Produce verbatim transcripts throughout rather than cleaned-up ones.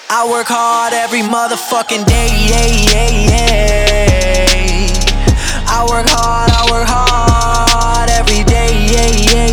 I work hard every motherfucking day, yeah, yeah, yeah. I work hard, I work hard every day, yeah, yeah,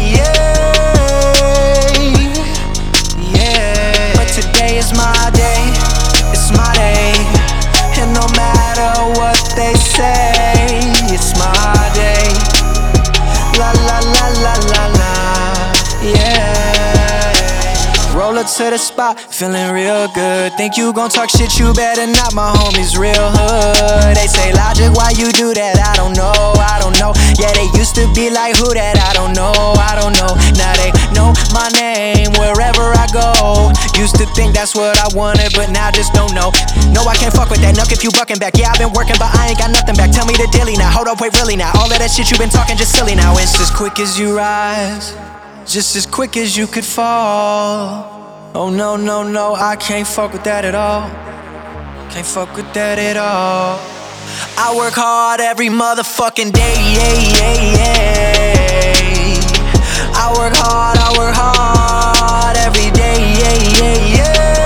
yeah. Yeah. But today is my day, it's my day. And no matter what they say, it's my day. La la la la la la, yeah. Roll up to the spot, feeling real good. Think you gon' talk shit, you better not, my homies real hood. They say, Logic, why you do that? I don't know, I don't know. Yeah, they used to be like, who that? I don't know, I don't know. Now they know my name wherever I go. Used to think that's what I wanted, but now just don't know. No, I can't fuck with that nuck if you bucking back. Yeah, I've been working, but I ain't got nothing back. Tell me the dilly now, hold up, wait, really now. All of that shit you been talking just silly now. It's as quick as you rise, just as quick as you could fall. Oh no, no, no, I can't fuck with that at all. Can't fuck with that at all. I work hard every motherfucking day, yeah, yeah, yeah. I work hard, I work hard every day, yeah, yeah,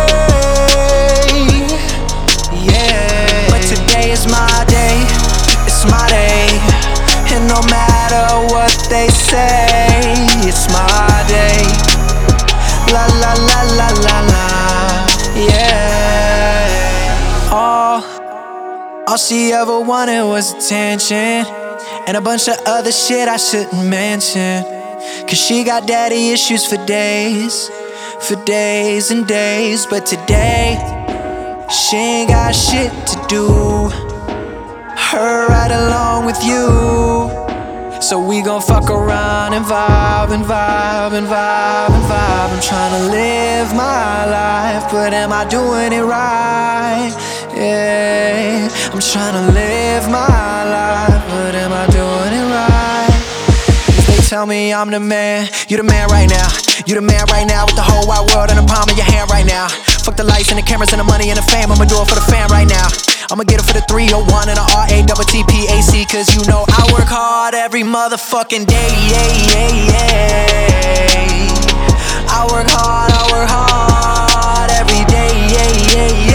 yeah. Yeah. But today is my day, it's my day. And no matter what they say, it's my day. La la la la la la, yeah. All, all she ever wanted was attention, and a bunch of other shit I shouldn't mention. Cause she got daddy issues for days, for days and days. But today, she ain't got shit to do. Her right along with you. So we gon' fuck around and vibe and vibe and vibe and vibe. I'm tryna live my life, but am I doing it right? Yeah, I'm tryna live my life, but am I doing it right? They tell me I'm the man, you the man right now. You the man right now with the whole wide world in the palm of your hand right now. Fuck the lights and the cameras and the money and the fame, I'ma do it for the fam right now. I'ma get it for the three oh one and the R A T T P A C. Cause you know I work hard every motherfucking day, yeah, yeah, yeah. I work hard, I work hard every day, yeah, yeah, yeah.